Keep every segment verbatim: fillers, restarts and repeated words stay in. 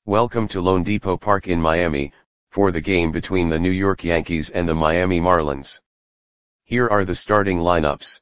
Welcome to loanDepot Park in Miami, for the game between the New York Yankees and the Miami Marlins. Here are the starting lineups.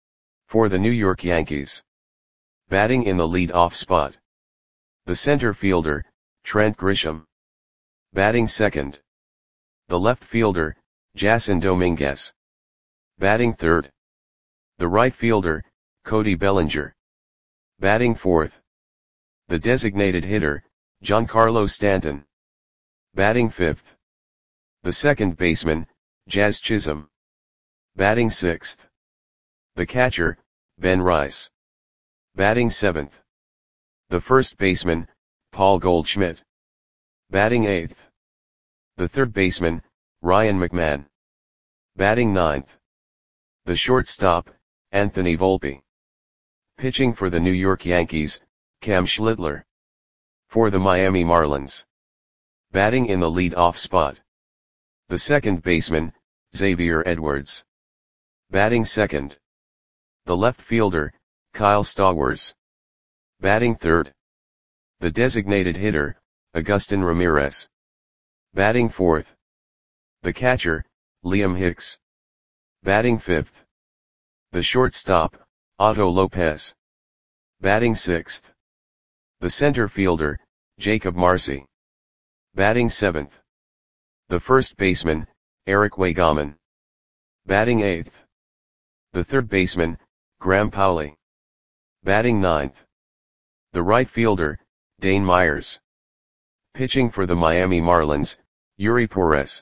For the New York Yankees. Batting in the lead-off spot. The center fielder, Trent Grisham. Batting second. The left fielder, Jasson Dominguez. Batting third. The right fielder, Cody Bellinger. Batting fourth. The designated hitter, Giancarlo Stanton. Batting fifth. The second baseman, Jazz Chisholm. Batting sixth. The catcher, Ben Rice. Batting seventh. The first baseman, Paul Goldschmidt. Batting eighth. The third baseman, Ryan McMahon. Batting ninth. The shortstop, Anthony Volpe. Pitching for the New York Yankees, Cam Schlittler. For the Miami Marlins. Batting in the lead-off spot. The second baseman, Xavier Edwards. Batting second. The left fielder, Kyle Stowers. Batting third. The designated hitter, Agustin Ramirez. Batting fourth. The catcher, Liam Hicks. Batting fifth. The shortstop, Otto Lopez. Batting sixth. The center fielder, Jacob Marcy. Batting seventh. The first baseman, Eric Waygaman. Batting eighth. The third baseman, Graham Pauley. Batting ninth. The right fielder, Dane Myers. Pitching for the Miami Marlins, Yuri Perez.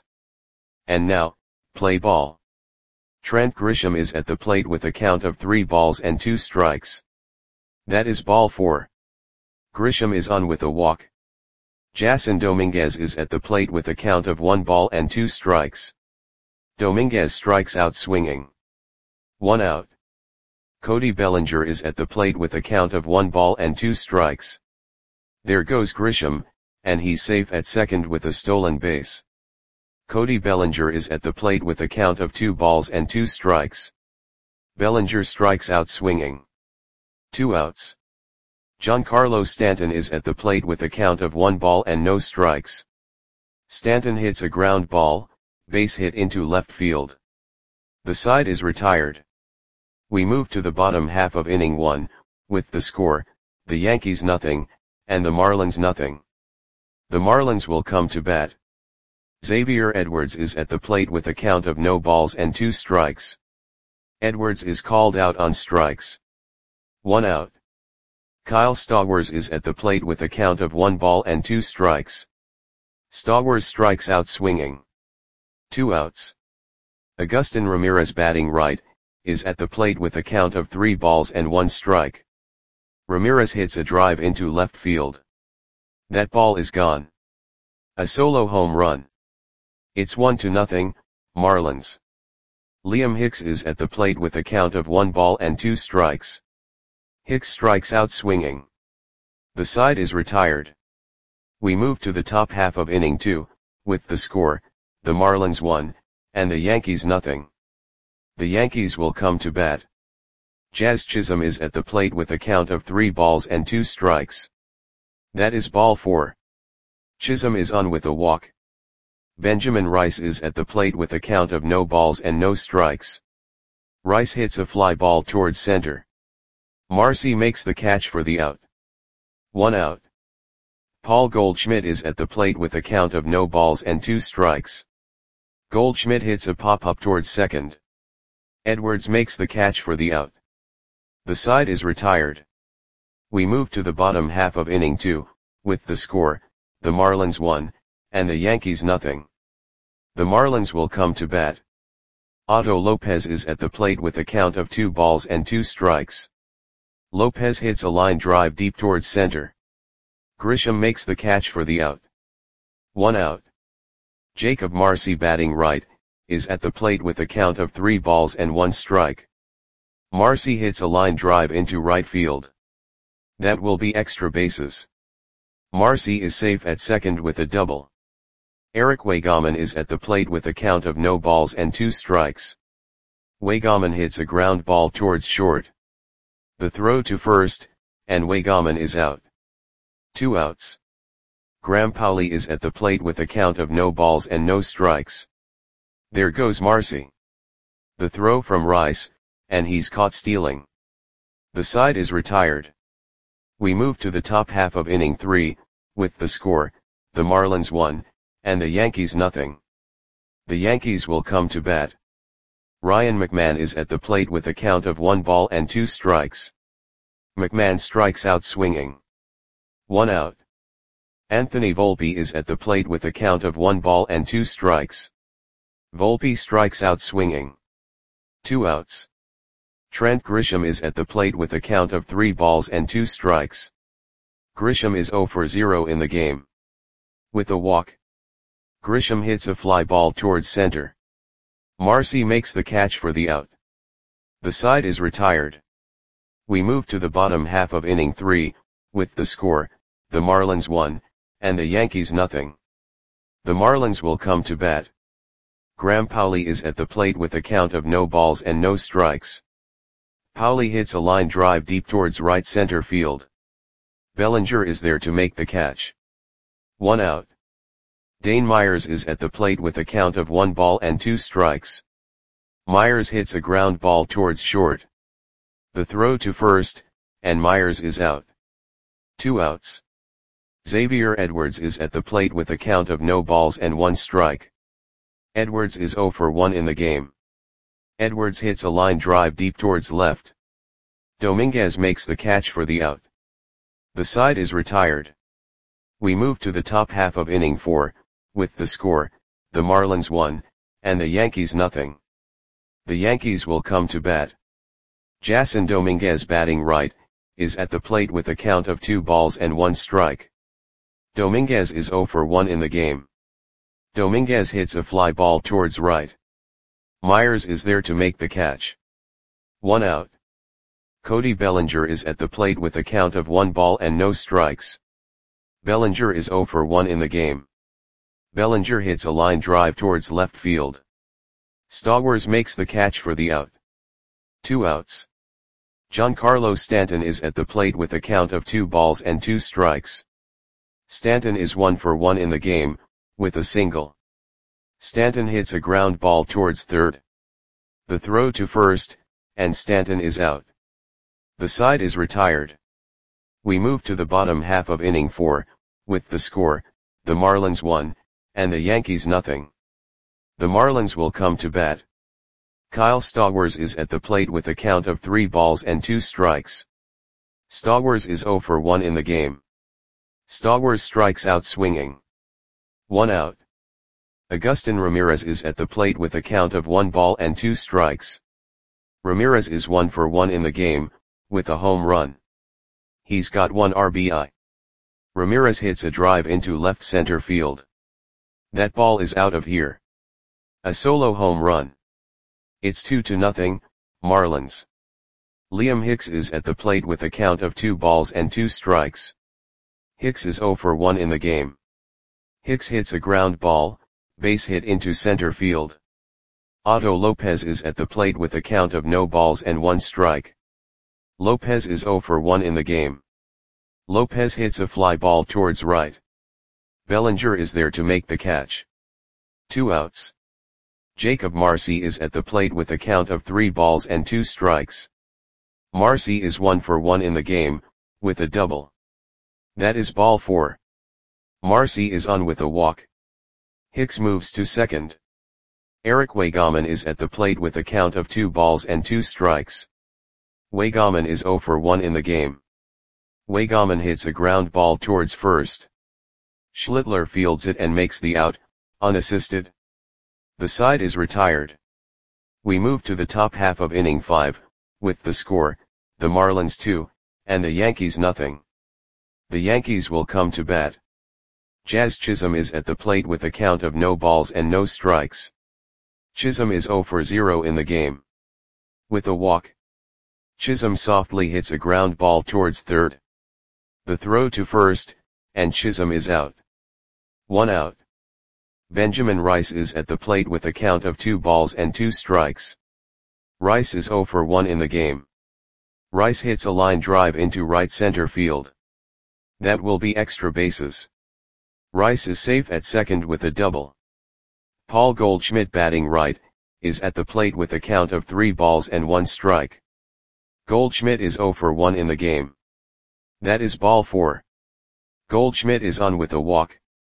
And now, play ball. Trent Grisham is at the plate with a count of three balls and two strikes. That is ball four. Grisham is on with a walk. Jasson Dominguez is at the plate with a count of one ball and two strikes. Dominguez strikes out swinging. One out. Cody Bellinger is at the plate with a count of one ball and two strikes. There goes Grisham, and he's safe at second with a stolen base. Cody Bellinger is at the plate with a count of two balls and two strikes. Bellinger strikes out swinging. Two outs. Giancarlo Stanton is at the plate with a count of one ball and no strikes. Stanton hits a ground ball, base hit into left field. The side is retired. We move to the bottom half of inning one, with the score, the Yankees nothing, and the Marlins nothing. The Marlins will come to bat. Xavier Edwards is at the plate with a count of no balls and two strikes. Edwards is called out on strikes. One out. Kyle Stowers is at the plate with a count of one ball and two strikes. Stowers strikes out swinging. Two outs. Agustin Ramirez batting right, is at the plate with a count of three balls and one strike. Ramirez hits a drive into left field. That ball is gone. A solo home run. It's one to nothing, Marlins. Liam Hicks is at the plate with a count of one ball and two strikes. Hicks strikes out swinging. The side is retired. We move to the top half of inning two, with the score, the Marlins one, and the Yankees nothing. The Yankees will come to bat. Jazz Chisholm is at the plate with a count of three balls and two strikes. That is ball four. Chisholm is on with a walk. Benjamin Rice is at the plate with a count of no balls and no strikes. Rice hits a fly ball towards center. Marcy makes the catch for the out. One out. Paul Goldschmidt is at the plate with a count of no balls and two strikes. Goldschmidt hits a pop-up towards second. Edwards makes the catch for the out. The side is retired. We move to the bottom half of inning two, with the score, the Marlins one, and the Yankees nothing. The Marlins will come to bat. Otto Lopez is at the plate with a count of two balls and two strikes. Lopez hits a line drive deep towards center. Grisham makes the catch for the out. One out. Jacob Marcy batting right, is at the plate with a count of three balls and one strike. Marcy hits a line drive into right field. That will be extra bases. Marcy is safe at second with a double. Eric Waygaman is at the plate with a count of no balls and two strikes. Waygaman hits a ground ball towards short. The throw to first, and Waygaman is out. Two outs. Graham Pauley is at the plate with a count of no balls and no strikes. There goes Marcy. The throw from Rice, and he's caught stealing. The side is retired. We move to the top half of inning three, with the score, the Marlins one, and the Yankees nothing. The Yankees will come to bat. Ryan McMahon is at the plate with a count of one ball and two strikes. McMahon strikes out swinging. One out. Anthony Volpe is at the plate with a count of one ball and two strikes. Volpe strikes out swinging. Two outs. Trent Grisham is at the plate with a count of three balls and two strikes. Grisham is zero for zero in the game. With a walk, Grisham hits a fly ball towards center. Marcy makes the catch for the out. The side is retired. We move to the bottom half of inning three, with the score, the Marlins one, and the Yankees nothing. The Marlins will come to bat. Graham Pauley is at the plate with a count of no balls and no strikes. Pauley hits a line drive deep towards right center field. Bellinger is there to make the catch. One out. Dane Myers is at the plate with a count of one ball and two strikes. Myers hits a ground ball towards short. The throw to first, and Myers is out. Two outs. Xavier Edwards is at the plate with a count of no balls and one strike. Edwards is zero for one in the game. Edwards hits a line drive deep towards left. Dominguez makes the catch for the out. The side is retired. We move to the top half of inning four, with the score, the Marlins one, and the Yankees nothing. The Yankees will come to bat. Jason Dominguez, batting right, is at the plate with a count of two balls and one strike. Dominguez is zero for one in the game. Dominguez hits a fly ball towards right. Myers is there to make the catch. One out. Cody Bellinger is at the plate with a count of one ball and no strikes. Bellinger is zero for one in the game. Bellinger hits a line drive towards left field. Stowers makes the catch for the out. Two outs. Giancarlo Stanton is at the plate with a count of two balls and two strikes. Stanton is one for one in the game, with a single. Stanton hits a ground ball towards third. The throw to first, and Stanton is out. The side is retired. We move to the bottom half of inning four, with the score, the Marlins one, and the Yankees nothing. The Marlins will come to bat. Kyle Stowers is at the plate with a count of three balls and two strikes. Stowers is zero for one in the game. Stowers strikes out swinging. One out. Agustin Ramirez is at the plate with a count of one ball and two strikes. Ramirez is one for one in the game, with a home run. He's got one R B I. Ramirez hits a drive into left center field. That ball is out of here. A solo home run. It's two to nothing, Marlins. Liam Hicks is at the plate with a count of two balls and two strikes. Hicks is zero for one in the game. Hicks hits a ground ball, base hit into center field. Otto Lopez is at the plate with a count of no balls and one strike. Lopez is zero for one in the game. Lopez hits a fly ball towards right. Bellinger is there to make the catch. Two outs. Jacob Marcy is at the plate with a count of three balls and two strikes. Marcy is one for one in the game, with a double. That is ball four. Marcy is on with a walk. Hicks moves to second. Eric Waygaman is at the plate with a count of two balls and two strikes. Waygaman is zero for one in the game. Waygaman hits a ground ball towards first. Schlittler fields it and makes the out, unassisted. The side is retired. We move to the top half of inning five, with the score, the Marlins two, and the Yankees nothing. The Yankees will come to bat. Jazz Chisholm is at the plate with a count of no balls and no strikes. Chisholm is zero for zero in the game. With a walk, Chisholm softly hits a ground ball towards third. The throw to first, and Chisholm is out. One out. Benjamin Rice is at the plate with a count of two balls and two strikes. Rice is zero for one in the game. Rice hits a line drive into right center field. That will be extra bases. Rice is safe at second with a double. Paul Goldschmidt batting right, is at the plate with a count of three balls and one strike. Goldschmidt is oh for one in the game. That is ball four. Goldschmidt is on with a walk.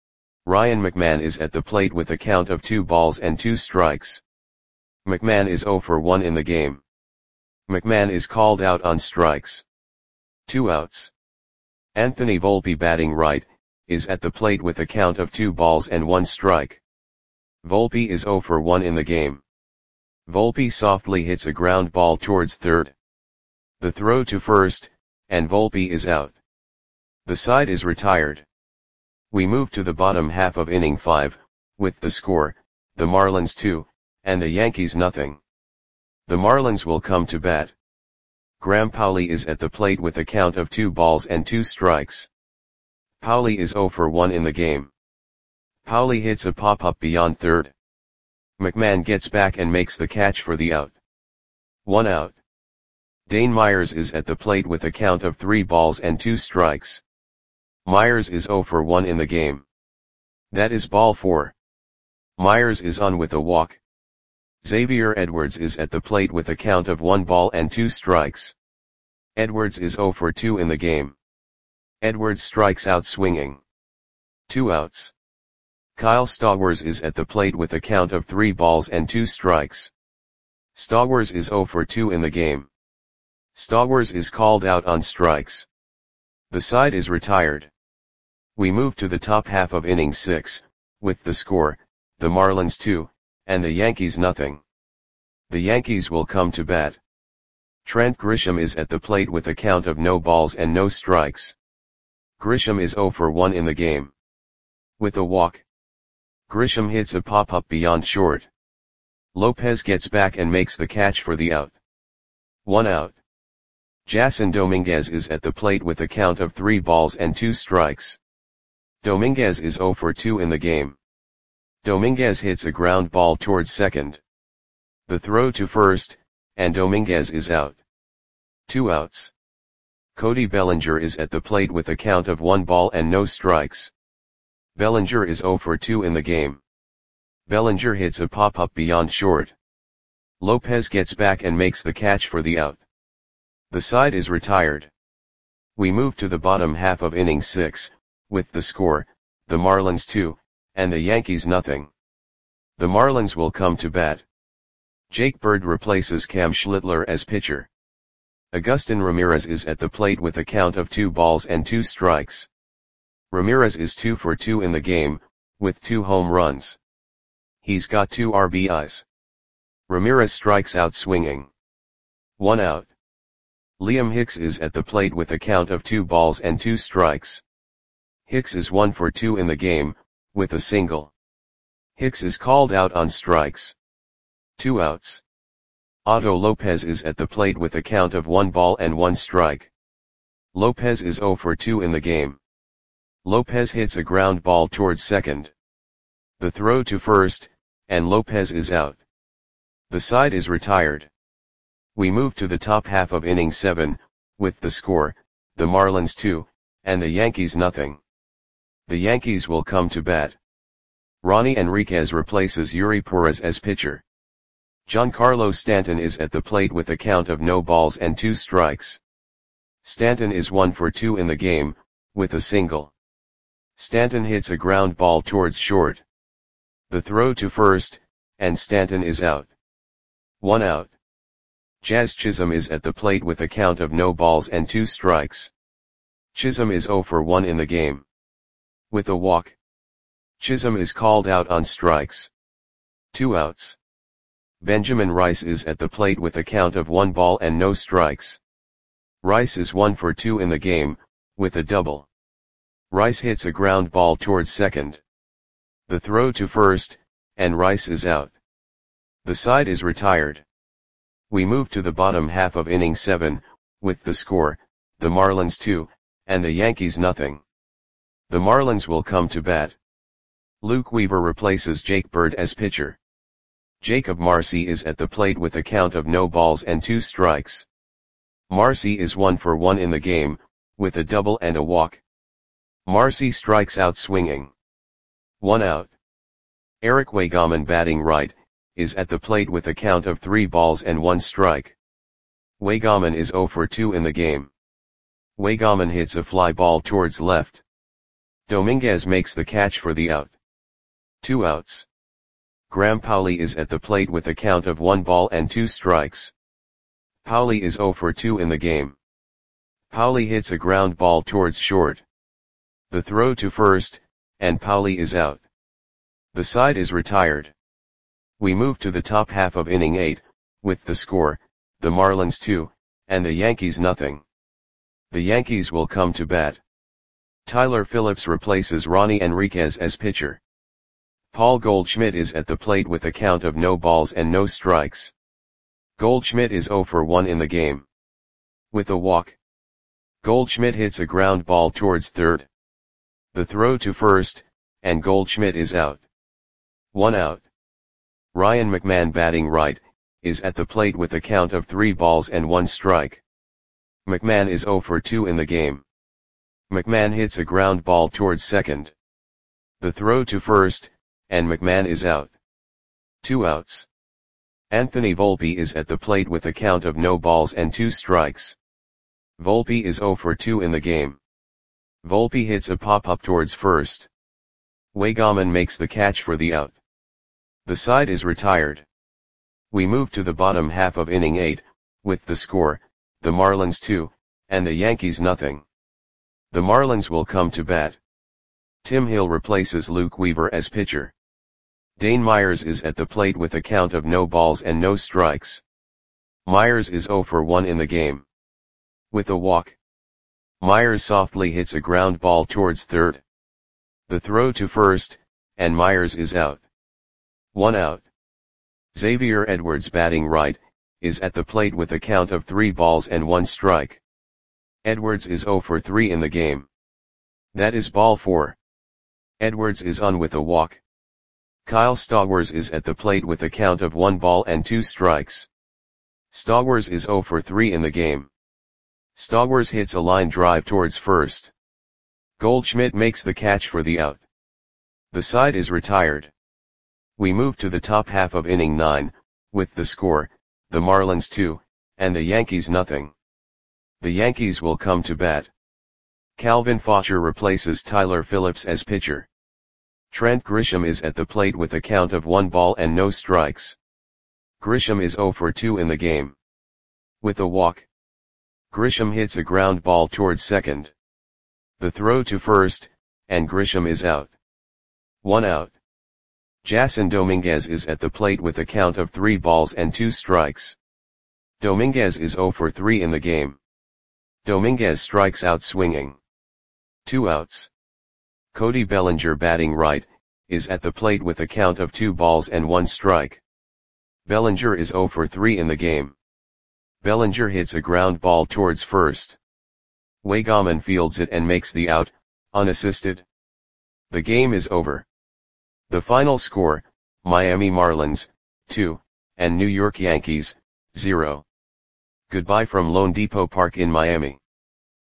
Ryan McMahon is at the plate with a count of two balls and two strikes. McMahon is oh for one in the game. McMahon is called out on strikes. Two outs. Anthony Volpe batting right, is at the plate with a count of two balls and one strike. Volpe is oh for one in the game. Volpe softly hits a ground ball towards third. The throw to first, and Volpe is out. The side is retired. We move to the bottom half of inning five, with the score, the Marlins two, and the Yankees nothing. The Marlins will come to bat. Graham Pauley is at the plate with a count of two balls and two strikes. Pauley is oh for one in the game. Pauley hits a pop-up beyond third. McMahon gets back and makes the catch for the out. One out. Dane Myers is at the plate with a count of three balls and two strikes. Myers is oh for one in the game. That is ball four. Myers is on with a walk. Xavier Edwards is at the plate with a count of one ball and two strikes. Edwards is oh for two in the game. Edwards strikes out swinging. Two outs. Kyle Stowers is at the plate with a count of three balls and two strikes. Stowers is oh for two in the game. Stowers is called out on strikes. The side is retired. We move to the top half of inning six, with the score, the Marlins two, and the Yankees nothing. The Yankees will come to bat. Trent Grisham is at the plate with a count of no balls and no strikes. Grisham is oh for one in the game. With a walk. Grisham hits a pop-up beyond short. Lopez gets back and makes the catch for the out. One out. Jason Dominguez is at the plate with a count of three balls and two strikes. Dominguez is oh for two in the game. Dominguez hits a ground ball towards second. The throw to first, and Dominguez is out. Two outs. Cody Bellinger is at the plate with a count of one ball and no strikes. Bellinger is oh for two in the game. Bellinger hits a pop-up beyond short. Lopez gets back and makes the catch for the out. The side is retired. We move to the bottom half of inning six, with the score, the Marlins two, and the Yankees nothing. The Marlins will come to bat. Jake Bird replaces Cam Schlittler as pitcher. Agustin Ramirez is at the plate with a count of two balls and two strikes. Ramirez is two for two in the game, with two home runs. He's got two R B Is. Ramirez strikes out swinging. One out. Liam Hicks is at the plate with a count of two balls and two strikes. Hicks is one for two in the game, with a single. Hicks is called out on strikes. Two outs. Otto Lopez is at the plate with a count of one ball and one strike. Lopez is oh for two in the game. Lopez hits a ground ball towards second. The throw to first, and Lopez is out. The side is retired. We move to the top half of inning seven, with the score, the Marlins two, and the Yankees nothing. The Yankees will come to bat. Ronnie Enriquez replaces Yuri Perez as pitcher. Giancarlo Stanton is at the plate with a count of no balls and two strikes. Stanton is one for two in the game, with a single. Stanton hits a ground ball towards short. The throw to first, and Stanton is out. One out. Jazz Chisholm is at the plate with a count of no balls and two strikes. Chisholm is oh for one in the game. With a walk. Chisholm is called out on strikes. Two outs. Benjamin Rice is at the plate with a count of one ball and no strikes. Rice is one for two in the game, with a double. Rice hits a ground ball towards second. The throw to first, and Rice is out. The side is retired. We move to the bottom half of inning seven, with the score, the Marlins two, and the Yankees nothing. The Marlins will come to bat. Luke Weaver replaces Jake Bird as pitcher. Jacob Marcy is at the plate with a count of no balls and two strikes. Marcy is one for one in the game, with a double and a walk. Marcy strikes out swinging. one out. Eric Waygaman batting right, is at the plate with a count of three balls and one strike. Waygaman is oh for two in the game. Waygaman hits a fly ball towards left. Dominguez makes the catch for the out. Two outs. Graham Pauley is at the plate with a count of one ball and two strikes. Pauley is oh for two in the game. Pauley hits a ground ball towards short. The throw to first, and Pauley is out. The side is retired. We move to the top half of inning eight, with the score, the Marlins two, and the Yankees nothing. The Yankees will come to bat. Tyler Phillips replaces Ronnie Enriquez as pitcher. Paul Goldschmidt is at the plate with a count of no balls and no strikes. Goldschmidt is oh for one in the game. With a walk, Goldschmidt hits a ground ball towards third. The throw to first, and Goldschmidt is out. One out. Ryan McMahon batting right, is at the plate with a count of three balls and one strike. McMahon is oh for two in the game. McMahon hits a ground ball towards second. The throw to first, and McMahon is out. Two outs. Anthony Volpe is at the plate with a count of no balls and two strikes. Volpe is oh for two in the game. Volpe hits a pop-up towards first. Waygaman makes the catch for the out. The side is retired. We move to the bottom half of inning eight, with the score, the Marlins two, and the Yankees nothing. The Marlins will come to bat. Tim Hill replaces Luke Weaver as pitcher. Dane Myers is at the plate with a count of no balls and no strikes. Myers is oh for one in the game. With a walk, Myers softly hits a ground ball towards third. The throw to first, and Myers is out. One out. Xavier Edwards batting right, is at the plate with a count of three balls and one strike. Edwards is oh for three in the game. That is ball four. Edwards is on with a walk. Kyle Stowers is at the plate with a count of one ball and two strikes. Stowers is oh for three in the game. Stowers hits a line drive towards first. Goldschmidt makes the catch for the out. The side is retired. We move to the top half of inning nine, with the score, the Marlins two, and the Yankees nothing. The Yankees will come to bat. Calvin Faucher replaces Tyler Phillips as pitcher. Trent Grisham is at the plate with a count of one ball and no strikes. Grisham is oh for two in the game. With a walk, Grisham hits a ground ball towards second. The throw to first, and Grisham is out. One out. Jason Dominguez is at the plate with a count of three balls and two strikes. Dominguez is oh for three in the game. Dominguez strikes out swinging. Two outs. Cody Bellinger batting right, is at the plate with a count of two balls and one strike. Bellinger is oh for three in the game. Bellinger hits a ground ball towards first. Waygaman fields it and makes the out, unassisted. The game is over. The final score, Miami Marlins, two, and New York Yankees, zero. Goodbye from Lone Depot Park in Miami.